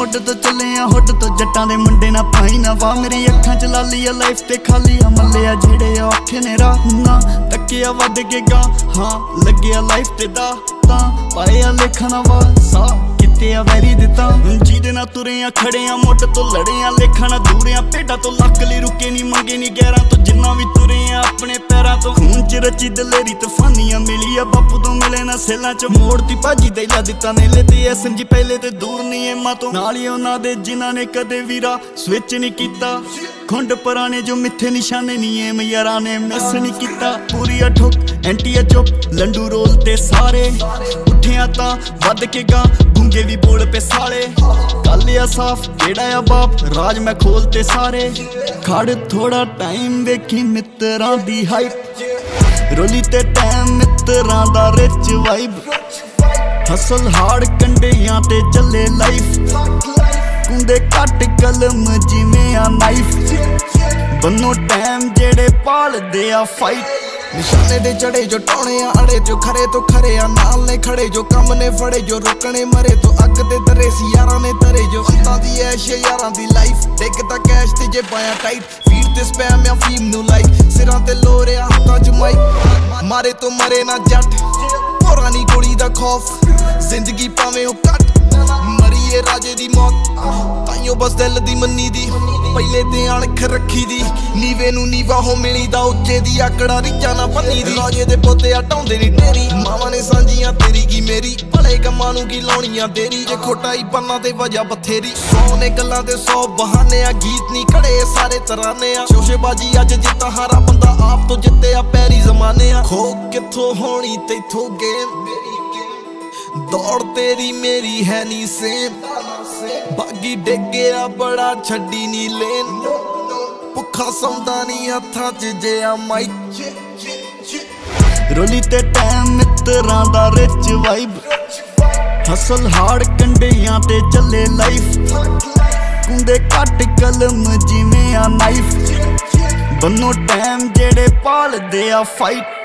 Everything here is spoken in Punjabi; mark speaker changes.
Speaker 1: ਮੁੱਢ ਤੋਂ ਚੱਲੇ ਆ ਹੁੱਡ ਤੋਂ ਜੱਟਾਂ ਦੇ ਮੁੰਡੇ ਨਾ ਪਾਈ ਨਾ ਵਾ ਮੇਰੀ ਅੱਖਾਂ ਚ ਲਾਲੀ ਆ ਲਾਈਫ ਤੇ ਖਾਲੀ ਆ ਮੱਲੇ ਆ ਜਿਹੜੇ ਔਖੇ ਨੇ ਰਾਹ ਨਾ ਤੱਕਿਆ ਵੱਧ ਕੇ ਗਾ ਹਾਂ ਲੱਗਿਆ ਲਾਈਫ ਤੇ ਦਾ ਤਾਂ ਪਾਏ ਆ ਲੇਖਣਾ ਵਾ ਸਾ ਕਿਤੇ ਆ ਵੈਰੀ ਦਿੱਤਾ ਜਿਹਦੇ ਨਾਲ ਤੁਰੇ ਆ ਖੜੇ ਆ ਮੁੱਢ ਤੋਂ ਲੜੇ ਆ ਲੇਖਣਾ ਦੂਰੇ ਆ ਭੇਡਾਂ ਤੋਂ ਲੱਕ ਲਈ ਰੁਕੇ ਨਹੀਂ ਮੰਗੇ ਨਹੀਂ ਗੈਰਾਂ ਤੋਂ ਜਿੰਨਾ ਵੀ ਤੁਰੇ ਆ ਆਪਣੇ ਪੈਰਾਂ ਤੋਂ ਖੂਨ ਚ ਰਚੀ ਦਲੇਰੀ ਤੂਫਾਨੀਆਂ ਮਿਲੀ ਆ ਬਾਪੂ ਤੋਂ ਮਿਲੇ ਨਾ ਸੇਲਾਂ ਚ ਮੋੜਤੀ ਭਾਜੀ ਦੇ ਲਾ ਦਿੱਤਾ ਨੇਲੇ ਤੇ ਐਸਐਮਜੀ ਪਹਿਲੇ ਤੇ ਦੂਰ ਨਹੀਂ ਏਮਾਂ ਤੋਂ ਨਾਲ ਹੀ ਉਹਨਾਂ ਦੇ ਜਿਨ੍ਹਾਂ ਨੇ ਕਦੇ ਵੀਰਾ ਸਵਿਚ ਨਹੀਂ ਕੀਤਾ ਖੁੰਡ ਪੁਰਾਣੇ ਜੋ ਮਿੱਥੇ ਨਿਸ਼ਾਨੇ ਨਹੀਂ ਏਮ ਯਾਰਾਂ ਨੇ ਮਿਸ ਨਹੀਂ ਕੀਤਾ ਪੂਰੀ ਆ ਠੁੱਕ ਐਂਟੀ ਆ ਚੁੱਪ ਲੰਡੂ ਰੋਲ ਤੇ ਸਾਰੇ ਉੱਠਿਆ ਤਾਂ ਵੱਧ ਕੇ ਗਾ ਗੁੰਗੇ ਵੀ ਬੋਲ ਪੇ ਸਾਲੇ ਕੱਲ ਆ ਸਾਫ ਕਿਹੜਾ ਆ ਬਾਪ ਰਾਜ ਮੈਂ ਖੋਲ ਤੇ ਸਾਰੇ ਖੜ ਥੋੜਾ ਟਾਈਮ ਵੇਖੀ ਮਿੱਤਰਾਂ ਦੀ ਹਾਈਪ ਰੋਲੀ ਤੇ ਟਾਈਮ ਮਿੱਤਰਾਂ ਦਾ ਰਿਚ ਵਾਈਬ ਹਸਲ ਹਾਰਡ ਕੰਡਿਆਂ ਤੇ ਚੱਲੇ ਲਾਈਫ ਕੁੰਡੇ ਕੱਟ ਕਲਮ ਜਿਵੇਂ ਆ ਨਾਈਫ ਬੰਨੋ ਟਾਈਮ ਜਿਹੜੇ ਪਾਲਦੇ ਆ ਫਾਈਟ
Speaker 2: ਨਿਸ਼ਾਨੇ ਦੇ ਚੜੇ ਜੋ ਟੌਣੇ ਆ ਅੜੇ ਜੋ ਖਰੇ ਤੋਂ ਖਰੇ ਆ ਨਾਲ ਨੇ ਖੜੇ ਜੋ ਕੰਮ ਨੇ ਫੜੇ ਜੋ ਰੁਕਣੇ ਮਰੇ ਤੋਂ ਅੱਗ ਤੇ ਦਰੇ ਸੀ ਯਾਰਾਂ ਨੇ ਤਰੇ ਜੋ ਅੰਤਾਂ ਦੀ ਐਸ਼ ਯਾਰਾਂ ਦੀ ਲਾਈਫ ਡਿੱਗਦਾ ਕੈਸ਼ ਤੇ ਜੇ ਪਾਇਆ ਟਾਈਟ ਫੀਡ ਤੇ ਸਪੈਮ ਆ ਫੀਮ ਨੂੰ ਲਾਈਕ ਸਿਰਾਂ ਤੇ ਲੋਰਿਆ ਹੱਥਾਂ ਚ ਮਾਈਕ ਮਾਰੇ ਤੋਂ ਮਰੇ ਨਾ ਜੱਟ ਪੁਰਾਣੀ ਗੋਲੀ ਦਾ ਖੌਫ ਜ਼ਿੰਦਗੀ ਭਾਵੇਂ ਉਹ ਕੱਟ ਮਰੀਏ ਰਾਜੇ ਦੀ ਮੌਤ ਤਾਈਓ ਬਸ ਦਿਲ ਦੀ ਮੰਨੀ ਦੀ ਪਹਿਲੇ ਤੇ ਅਣਖ ਰੱਖੀ ਦੀ ਨੀਵੇ ਨੂੰ ਨੀਵਾ ਹੋ ਮਿਲੀ ਦਾ ਉੱਚੇ ਦੀ ਆਕੜਾ ਰੀਚਾ ਨਾ ਪੰਨੀ ਦੀ ਰਾਜੇ ਦੇ ਪੋਤੇ ਹਟਾਉਂਦੇ ਨਹੀਂ ਢੇਰੀ ਮਾਵਾਂ ਨੇ ਸਾਂਝੀਆਂ ਤੇਰੀ ਕੀ ਮੇਰੀ ਭਲੇ ਕੰਮਾਂ ਨੂੰ ਕੀ ਲਾਉਣੀਆਂ ਦੇਰੀ ਜੇ ਖੋਟਾ ਹੀ ਪੰਨਾ ਤੇ ਵਜਾ ਬਥੇਰੀ 100 ਨੇ ਗੱਲਾਂ ਦੇ 100 ਬਹਾਨੇ ਆ ਗੀਤ ਨਹੀਂ ਖੜੇ ਸਾਰੇ ਤਰਾਨੇ ਆ ਸ਼ੋਸ਼ੇਬਾਜੀ ਅੱਜ ਜਿੱਤਾ ਹਾਰਾ ਬੰਦਾ ਆਪ ਤੋਂ ਜਿੱਤੇ ਆ ਪੈਰੀ ਜ਼ਮਾਨੇ ਆ ਖੋ ਕਿੱਥੋਂ ਹੋਣੀ ਤੇਥੋਂ ਗੇਮ ਦੌੜ ਤੇਰੀ ਮੇਰੀ ਹੈ ਨੀ ਸੇਮ ਬਾਗੀ ਡਿੱਗਿਆ ਬੜਾ ਛੱਡੀ ਨੀ ਲੇਨ ਭੁੱਖਾ ਸੌਂਦਾ ਨੀ ਹੱਥਾਂ ਚ ਜੇ ਆ ਮਾਈਕ
Speaker 1: ਰੋਲੀ ਤੇ ਟਾਈਮ ਮਿੱਤਰਾਂ ਦਾ ਰਿਚ ਵਾਈਬ ਹਸਲ ਹਾਰਡ ਕੰਡਿਆਂ ਤੇ ਚੱਲੇ ਲਾਈਫ ਕੁੰਡੇ ਕੱਟ ਕਲਮ ਜਿਵੇਂ ਆ ਨਾਈਫ ਬੰਨੋ ਟਾਈਮ ਜਿਹੜੇ ਪਾਲਦੇ ਆ ਫਾਈਟ